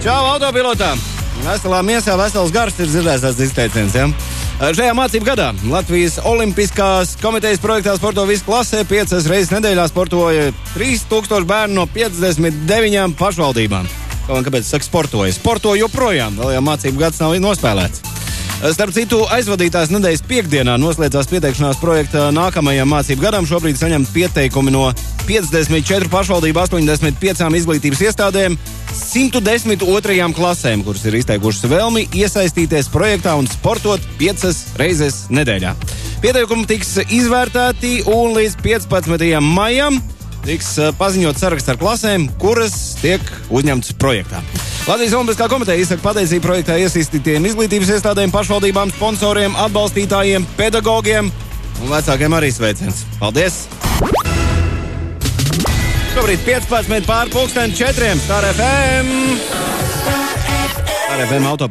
Čau, autopilotā! Veselā miesā vesels gars ir dzirdēts izteiciens, ja? Šajā mācību gadā Latvijas Olimpiskās komitejas projektā Sporto visu klasē 5 reizes nedēļā sportoja 3000 bērnu no 59 pašvaldībām. Kāpēc es saku sportoja? Sporto joprojām, vēl jau mācību gads nav nospēlēts. Starp citu, aizvadītās nedēļas piekdienā noslēdzās pieteikšanās projekta nākamajam mācību gadam. Šobrīd saņemt pieteikumi no 54 pašvaldību 85 izglītības iestādēm, 112 klasēm, kuras ir izteikušas vēlmi iesaistīties projektā un sportot 5 reizes nedēļā. Pieteikumi tiks izvērtēti un līdz 15. maijam tiks paziņot saraksts ar klasēm, kuras tiek uzņemtas projektā. Latvijas Olimpiskā komiteja izsaka pateicību projektā iesaistītiem izglītības iestādēm, pašvaldībām, sponsoriem, atbalstītājiem, pedagogiem un vecākiem arī sveiciens. Paldies! Šobrīd 15 pār 4. Star FM. Star FM auto